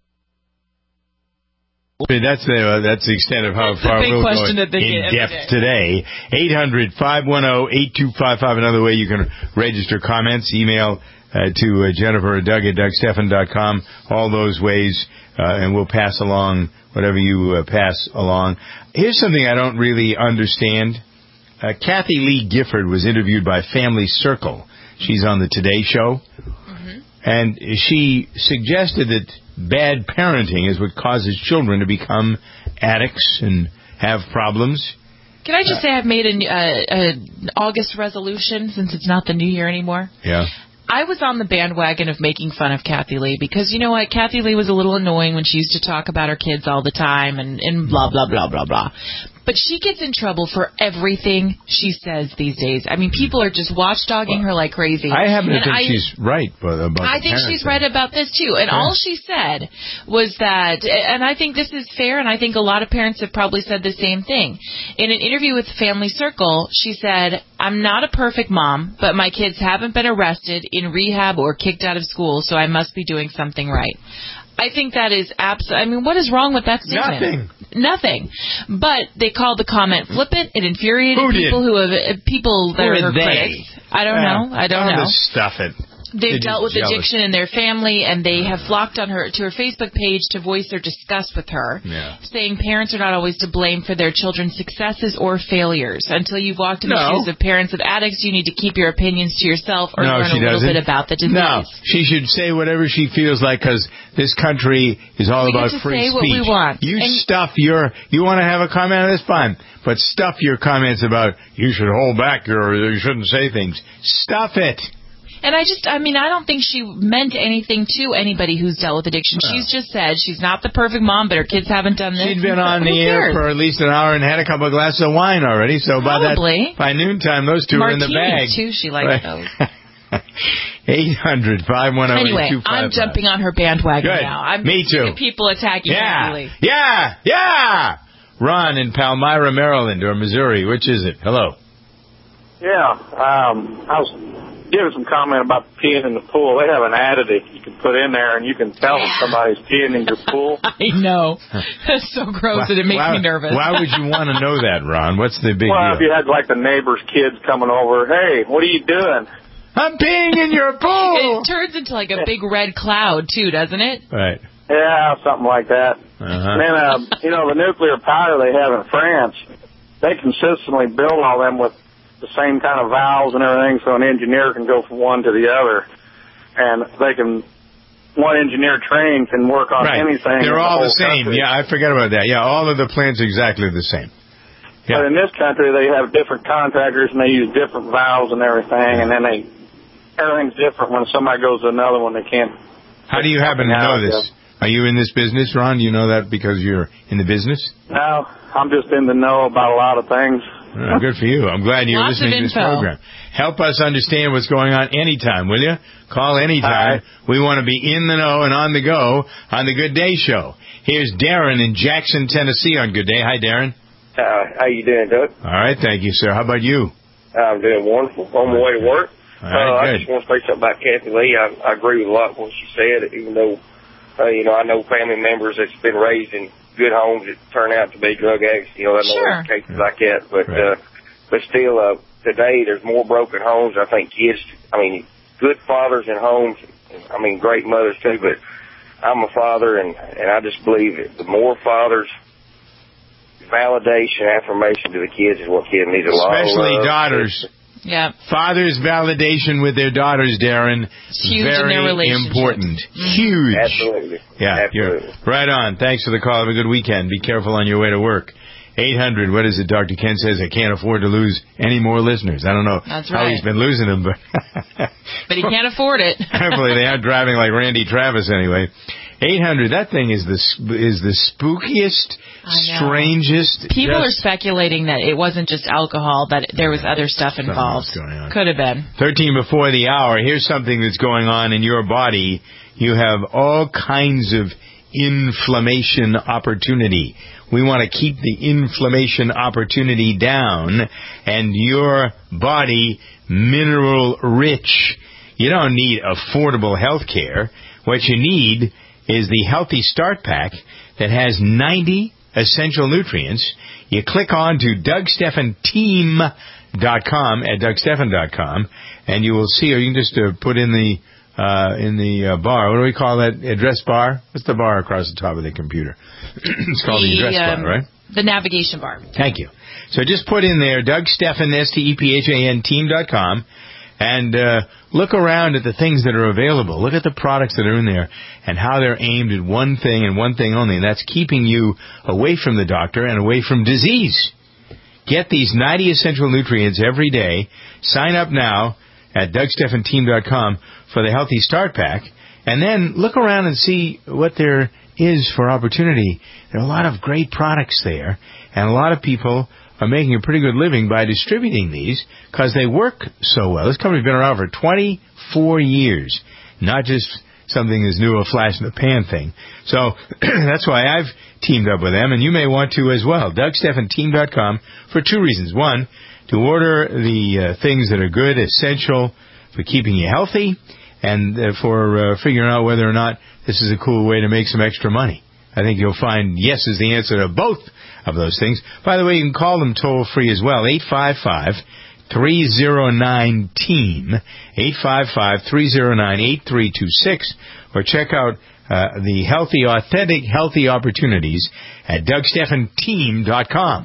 That's the uh, that's the extent of how that's far we'll go in depth today. eight hundred, five one zero, eight two five five. Another way you can register comments. Email uh, to uh, Jennifer or Doug at Doug Stephan dot com. All those ways, uh, and we'll pass along whatever you uh, pass along. Here's something I don't really understand. Uh, Kathy Lee Gifford was interviewed by Family Circle. She's on the Today Show. Mm-hmm. And she suggested that bad parenting is what causes children to become addicts and have problems. Can I just uh, say I've made an uh, August resolution since it's not the new year anymore? Yeah. I was on the bandwagon of making fun of Kathy Lee because, you know what, Kathy Lee was a little annoying when she used to talk about her kids all the time and, and blah, blah, blah, blah, blah. But she gets in trouble for everything she says these days. I mean, people are just watchdogging her like crazy. I happen to and think I, she's right about I think she's right about this, too. And yeah. all she said was that, and I think this is fair, and I think a lot of parents have probably said the same thing. In an interview with Family Circle, she said, I'm not a perfect mom, but my kids haven't been arrested, in rehab, or kicked out of school, so I must be doing something right. I think that is absolutely, I mean, what is wrong with that statement? Nothing. Nothing. But they called the comment flippant. It infuriated who people did? who have, people that who are her they? critics. I don't uh, know. I don't know. Stuff it. They've They're dealt with jealous. addiction in their family, and they have flocked on her to her Facebook page to voice their disgust with her, yeah. saying parents are not always to blame for their children's successes or failures. Until you've walked in no. the shoes of parents of addicts, you need to keep your opinions to yourself or no, learn a little doesn't. bit about the disease. No, she should say whatever she feels like, because this country is all we about get to free say speech. What we want. You and stuff your, you want to have a comment on this, fine, but stuff your comments about you should hold back or you shouldn't say things. Stuff it. And I just, I mean, I don't think she meant anything to anybody who's dealt with addiction. No. She's just said she's not the perfect mom, but her kids haven't done this. She'd been on the air for at least an hour and had a couple of glasses of wine already, so Probably. by that, by noontime, those two Martinis are in the bag. too, she liked right. those. eight hundred, five one zero, Anyway, eight two five five. I'm jumping on her bandwagon Good. now. I'm Me too. People attacking yeah. Kathy Lee. Yeah, yeah. Ron in Palmyra, Maryland, or Missouri. Which is it? Hello. Yeah, um, I was giving some comment about peeing in the pool. They have an additive you can put in there, and you can tell if somebody's peeing in your pool. I know. That's so gross that it makes why, me nervous. Why would you want to know that, Ron? What's the big well, deal? Well, if you had, like, the neighbor's kids coming over, hey, what are you doing? I'm peeing in your pool! It turns into, like, a big red cloud, too, doesn't it? Right. Yeah, something like that. Uh-huh. And then, uh, you know, the nuclear power they have in France, they consistently build all them with the same kind of valves and everything, so an engineer can go from one to the other, and they can, one engineer trained can work on right. anything. They're all the, the same. Country. Yeah, I forgot about that. Yeah, all of the plants are exactly the same. Yeah. But in this country, they have different contractors, and they use different valves and everything, and then they, everything's different. When somebody goes to another one, they can't. How do you happen to know this? Are you in this business, Ron? Do you know that because you're in the business? No, I'm just in the know about a lot of things. Oh, good for you. I'm glad you're Lots listening to this program. Help us understand what's going on anytime, will you? Call anytime. Right. We want to be in the know and on the go on the Good Day Show. Here's Darren in Jackson, Tennessee on Good Day. Hi, Darren. Uh, how you doing, Doug? All right, thank you, sir. How about you? I'm doing wonderful. On my way to work. All right, uh, good. I just want to say something about Kathy Lee. I, I agree with a lot of what she said, even though, uh, you know, I know family members that's been raised in good homes that turn out to be drug addicts. You know, I know sure. cases like that. But, right. uh, but still, uh, today there's more broken homes. I think kids, I mean, good fathers in homes. I mean, great mothers too, but I'm a father, and, and I just believe that the more fathers, validation, affirmation to the kids is what kids need a lot of. Especially love. daughters. Yeah. Fathers' validation with their daughters, Darren. It's huge very in their relationship. important. Mm-hmm. Huge. Absolutely. Yeah, Absolutely. You're right on. Thanks for the call. Have a good weekend. Be careful on your way to work. eight hundred, what is it? Doctor Ken says, I can't afford to lose any more listeners. I don't know That's how right. he's been losing them, but... But he can't afford it. Hopefully they aren't driving like Randy Travis anyway. eight hundred, that thing is the is the spookiest, strangest... People just, are speculating that it wasn't just alcohol, that there was other stuff involved. Going on. Could have been. thirteen before the hour, here's something that's going on in your body. You have all kinds of inflammation opportunity. We want to keep the inflammation opportunity down, and your body mineral rich. You don't need affordable health care. What you need is the Healthy Start Pack that has ninety essential nutrients. You click on to Doug Stephan Team dot com at Doug Stephan dot com, and you will see, or you can just uh, put in the uh, in the uh, bar. What do we call that address bar? What's the bar across the top of the computer? It's called the, the address um, bar, right? The navigation bar. Thank you. So just put in there, Doug Stephan, S T E P H A N, team dot com, and uh, look around at the things that are available. Look at the products that are in there and how they're aimed at one thing and one thing only, and that's keeping you away from the doctor and away from disease. Get these ninety essential nutrients every day. Sign up now at Doug Stephan Team dot com for the Healthy Start Pack, and then look around and see what there is for opportunity. There are a lot of great products there, and a lot of people are making a pretty good living by distributing these because they work so well. This company's been around for twenty-four years, not just something as new, a flash in the pan thing. So that's why I've teamed up with them, and you may want to as well. Doug Stephan Team dot com for two reasons. One, to order the uh, things that are good, essential for keeping you healthy, and uh, for uh, figuring out whether or not this is a cool way to make some extra money. I think you'll find yes is the answer to both of those things. By the way, you can call them toll-free as well, eight five five, three oh nine, team, eight five five, three oh nine, eight three two six, or check out uh, the healthy, authentic, healthy opportunities at Doug Stephan Team dot com.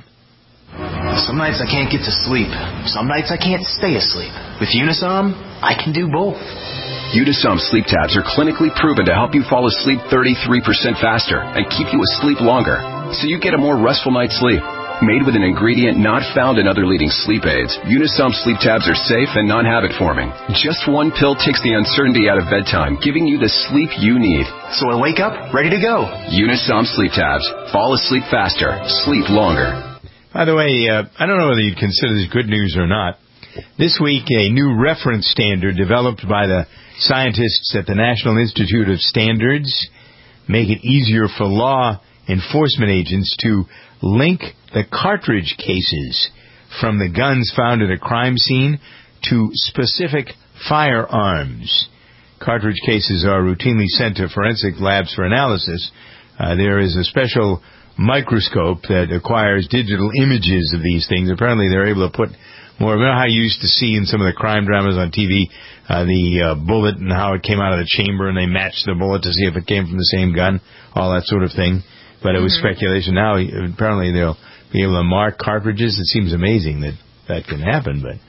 Some nights I can't get to sleep. Some nights I can't stay asleep. With Unisom, I can do both. Unisom sleep tabs are clinically proven to help you fall asleep thirty-three percent faster and keep you asleep longer, so you get a more restful night's sleep. Made with an ingredient not found in other leading sleep aids, Unisom sleep tabs are safe and non-habit forming. Just one pill takes the uncertainty out of bedtime, giving you the sleep you need. So I wake up ready to go. Unisom sleep tabs. Fall asleep faster. Sleep longer. By the way, uh, I don't know whether you'd consider this good news or not. This week, a new reference standard developed by the scientists at the National Institute of Standards make it easier for law enforcement agents to link the cartridge cases from the guns found at a crime scene to specific firearms. Cartridge cases are routinely sent to forensic labs for analysis. Uh, there is a special microscope that acquires digital images of these things. Apparently they're able to put more. You know how you used to see in some of the crime dramas on T V, uh, the uh, bullet and how it came out of the chamber, and they matched the bullet to see if it came from the same gun, all that sort of thing. But it was mm-hmm. speculation. Now, apparently they'll be able to mark cartridges. It seems amazing that that can happen, but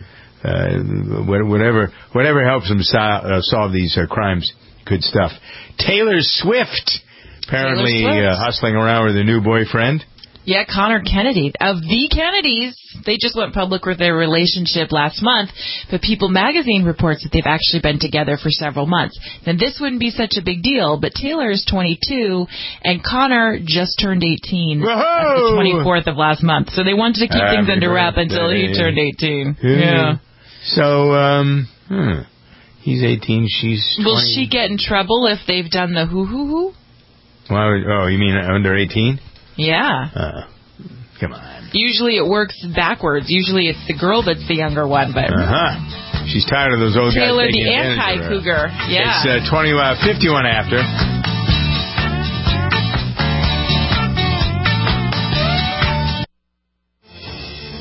uh, whatever whatever helps them so, uh, solve these uh, crimes, good stuff. Taylor Swift, apparently Taylor Swift. Uh, hustling around with her new boyfriend. Yeah, Connor Kennedy. Of the Kennedys, they just went public with their relationship last month, but People magazine reports that they've actually been together for several months. Now, this wouldn't be such a big deal, but Taylor is twenty-two, and Connor just turned eighteen on the twenty-fourth of last month. So they wanted to keep Happy things under wrap until he turned eighteen. Yeah. yeah. So, um, hmm. he's eighteen, she's twenty. Will she get in trouble if they've done the hoo-hoo-hoo? Well, oh, you mean under eighteen? Yeah. Uh, come on. Usually it works backwards. Usually it's the girl that's the younger one, but uh-huh. She's tired of those old Taylor, guys taking the advantage of her. anti-cougar. Yeah. It's uh, twenty, uh, fifty-one after.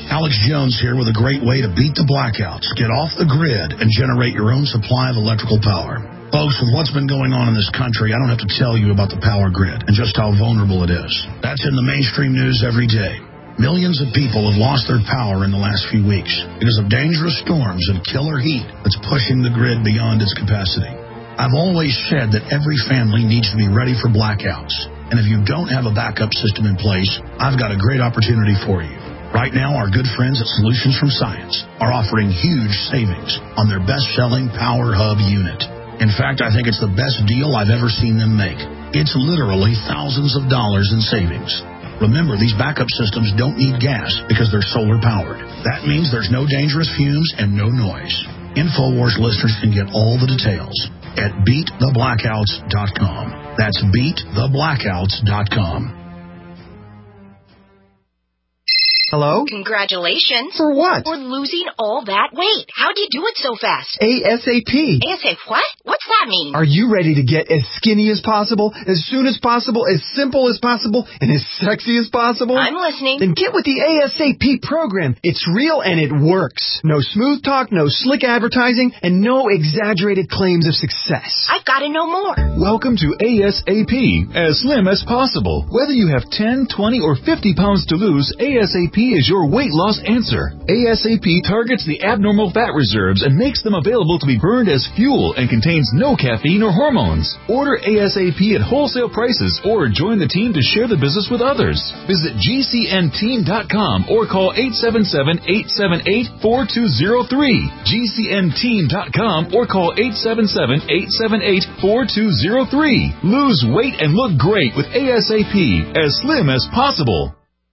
Alex Jones here with a great way to beat the blackouts, get off the grid, and generate your own supply of electrical power. Folks, with what's been going on in this country, I don't have to tell you about the power grid and just how vulnerable it is. That's in the mainstream news every day. Millions of people have lost their power in the last few weeks because of dangerous storms and killer heat that's pushing the grid beyond its capacity. I've always said that every family needs to be ready for blackouts. And if you don't have a backup system in place, I've got a great opportunity for you. Right now, our good friends at Solutions from Science are offering huge savings on their best-selling Power Hub unit. In fact, I think it's the best deal I've ever seen them make. It's literally thousands of dollars in savings. Remember, these backup systems don't need gas because they're solar-powered. That means there's no dangerous fumes and no noise. InfoWars listeners can get all the details at beat the blackouts dot com. That's beat the blackouts dot com. Hello? Congratulations. For what? For losing all that weight. How'd you do it so fast? ASAP. ASAP what? What's that mean? Are you ready to get as skinny as possible, as soon as possible, as simple as possible, and as sexy as possible? I'm listening. Then get with the ASAP program. It's real and it works. No smooth talk, no slick advertising, and no exaggerated claims of success. I've got to know more. Welcome to ASAP, as slim as possible. Whether you have ten, twenty, or fifty pounds to lose, ASAP is your weight loss answer. ASAP targets the abnormal fat reserves and makes them available to be burned as fuel and contains no caffeine or hormones. Order ASAP at wholesale prices or join the team to share the business with others. Visit G C N team dot com or call eight seven seven, eight seven eight, four two zero three. G C N team dot com or call eight seven seven, eight seven eight, four two zero three. Lose weight and look great with ASAP, as slim as possible.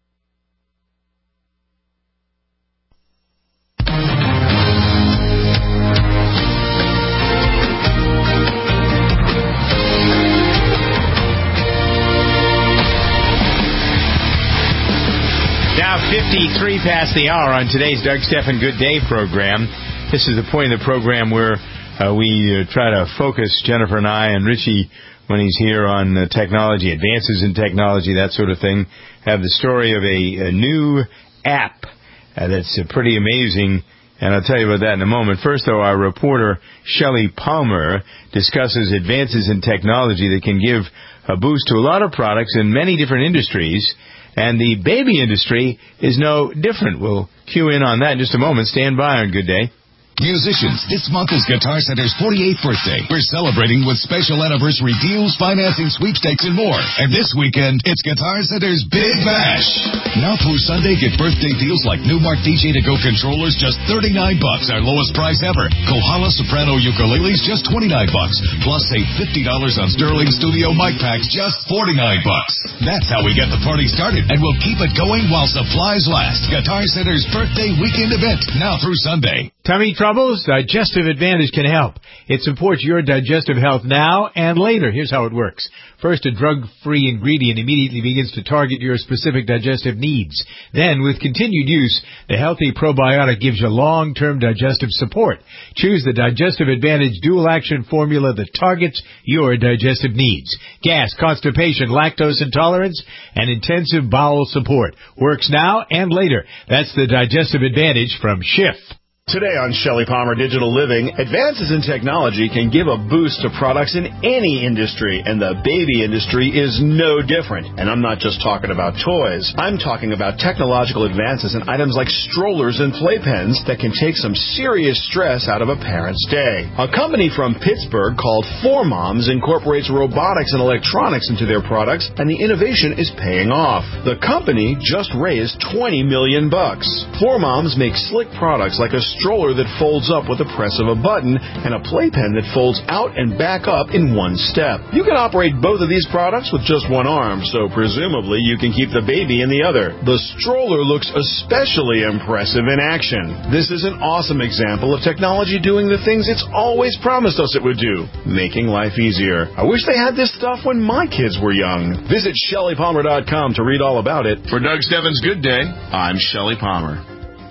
fifty-three past the hour on today's Doug Stephan Good Day program. This is the point of the program where uh, we uh, try to focus, Jennifer and I, and Richie, when he's here, on uh, technology, advances in technology, that sort of thing. Have the story of a, a new app uh, that's uh, pretty amazing, and I'll tell you about that in a moment. First, though, our reporter, Shelley Palmer, discusses advances in technology that can give a boost to a lot of products in many different industries. And the baby industry is no different. We'll cue in on that in just a moment. Stand by on Good Day. Musicians, this month is Guitar Center's forty-eighth birthday. We're celebrating with special anniversary deals, financing, sweepstakes, and more. And this weekend, it's Guitar Center's Big Bash. Now through Sunday, get birthday deals like Newmark D J to Go controllers, just thirty-nine bucks, our lowest price ever. Kohala Soprano ukuleles, just twenty-nine bucks. Plus, save fifty dollars on Sterling Studio mic packs, just forty-nine bucks. That's how we get the party started, and we'll keep it going while supplies last. Guitar Center's birthday weekend event, now through Sunday. Tummy troubles? Digestive Advantage can help. It supports your digestive health now and later. Here's how it works. First, a drug-free ingredient immediately begins to target your specific digestive needs. Then, with continued use, the healthy probiotic gives you long-term digestive support. Choose the Digestive Advantage dual-action formula that targets your digestive needs. Gas, constipation, lactose intolerance, and intensive bowel support. Works now and later. That's the Digestive Advantage from Schiff. Today on Shelley Palmer Digital Living, advances in technology can give a boost to products in any industry, and the baby industry is no different. And I'm not just talking about toys. I'm talking about technological advances in items like strollers and playpens that can take some serious stress out of a parent's day. A company from Pittsburgh called four moms incorporates robotics and electronics into their products, and the innovation is paying off. The company just raised twenty million bucks. four moms make slick products like a stroller that folds up with the press of a button and a playpen that folds out and back up in one step. You can operate both of these products with just one arm, so presumably you can keep the baby in the other. The stroller looks especially impressive in action. This is an awesome example of technology doing the things it's always promised us it would do, making life easier. I wish they had this stuff when my kids were young. Visit Shelley Palmer dot com to read all about it. For Doug Stephan's Good Day, I'm Shelley Palmer.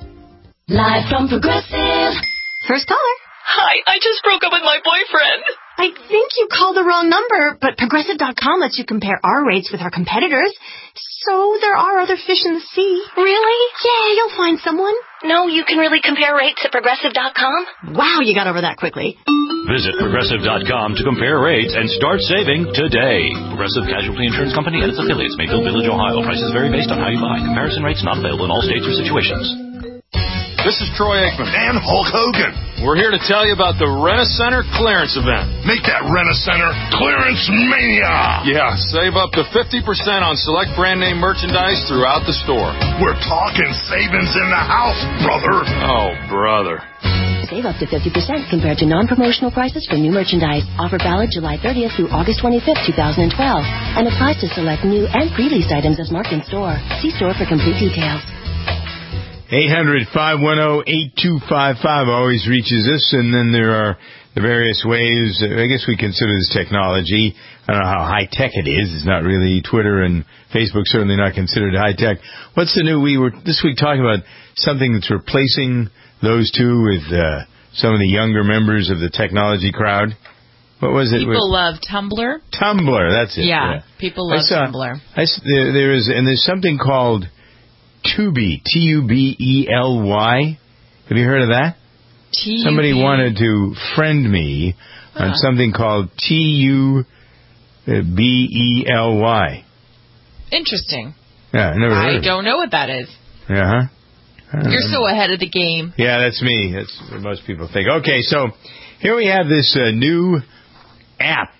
Live from Progressive. First caller. Hi, I just broke up with my boyfriend. I think you called the wrong number, but Progressive dot com lets you compare our rates with our competitors. So there are other fish in the sea. Really? Yeah, you'll find someone. No, you can really compare rates at Progressive dot com? Wow, you got over that quickly. Visit Progressive dot com to compare rates and start saving today. Progressive Casualty Insurance Company and its affiliates, Mayfield Village, Ohio. Prices vary based on how you buy. Comparison rates not available in all states or situations. This is Troy Aikman. And Hulk Hogan. We're here to tell you about the Rent-A-Center clearance event. Make that Rent-A-Center clearance mania. Yeah, save up to fifty percent on select brand name merchandise throughout the store. We're talking savings in the house, brother. Oh, brother. Save up to fifty percent compared to non-promotional prices for new merchandise. Offer valid July thirtieth through August twenty-fifth, twenty twelve. And applies to select new and pre-leased items as marked in store. See store for complete details. eight hundred, five one zero, eight two five five always reaches us, and then there are the various ways. I guess we consider this technology. I don't know how high-tech it is. It's not really. Twitter and Facebook certainly not considered high-tech. What's the new? We were this week talking about something that's replacing those two with uh, some of the younger members of the technology crowd. What was it? People love Tumblr. Tumblr, that's it. Yeah, yeah. people love I saw, Tumblr. I, there, there is, and there's something called Tubi, T U B E L Y. Have you heard of that? T U B Somebody wanted to friend me huh. on something called T U B E L Y. Interesting. Yeah, I never heard I of it. don't know what that is. Uh-huh. You're so ahead of the game. Yeah, that's me. That's what most people think. Okay, so here we have this uh, new app.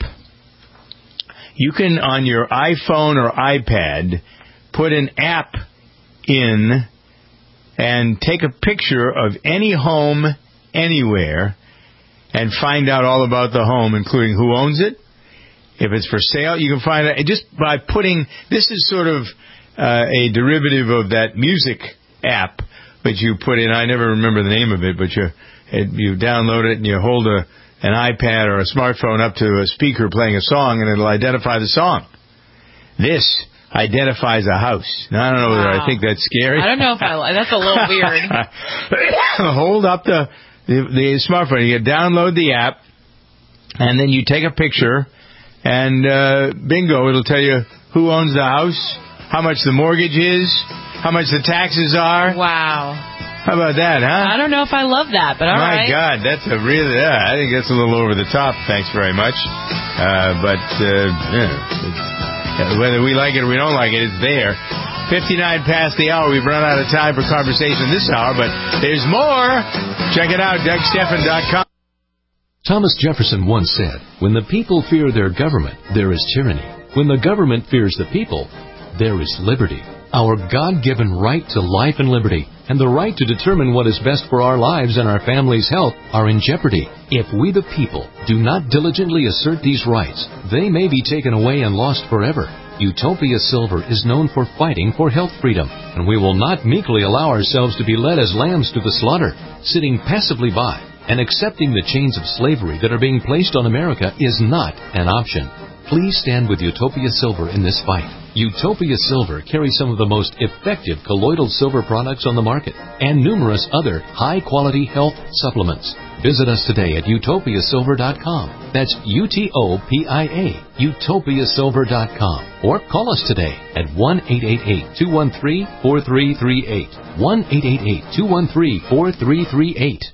You can, on your iPhone or iPad, put an app in and take a picture of any home anywhere and find out all about the home, including who owns it. If it's for sale, you can find it just by putting, this is sort of uh, a derivative of that music app that you put in. I never remember the name of it, but you you download it and you hold a an iPad or a smartphone up to a speaker playing a song, and it'll identify the song. This identifies a house. Now, I don't know whether wow. I think that's scary. I don't know if I... That's a little weird. Hold up the, the the smartphone. You download the app, and then you take a picture, and uh, bingo, it'll tell you who owns the house, how much the mortgage is, how much the taxes are. Wow. How about that, huh? I don't know if I love that, but all My right. My God, that's a really, yeah, I think that's a little over the top. Thanks very much. Uh, but, uh, yeah, whether we like it or we don't like it, it's there. fifty-nine past the hour. We've run out of time for conversation this hour, but there's more. Check it out, Doug Stephan dot com. Thomas Jefferson once said, "When the people fear their government, there is tyranny. When the government fears the people, there is liberty." Our God-given right to life and liberty and the right to determine what is best for our lives and our family's health are in jeopardy. If we the people do not diligently assert these rights, they may be taken away and lost forever. Utopia Silver is known for fighting for health freedom, and we will not meekly allow ourselves to be led as lambs to the slaughter. Sitting passively by and accepting the chains of slavery that are being placed on America is not an option. Please stand with Utopia Silver in this fight. Utopia Silver carries some of the most effective colloidal silver products on the market and numerous other high-quality health supplements. Visit us today at Utopia Silver dot com. That's U T O P I A, Utopia Silver dot com. Or call us today at one eight eight eight, two one three, four three three eight. one eight eight eight, two one three, four three three eight.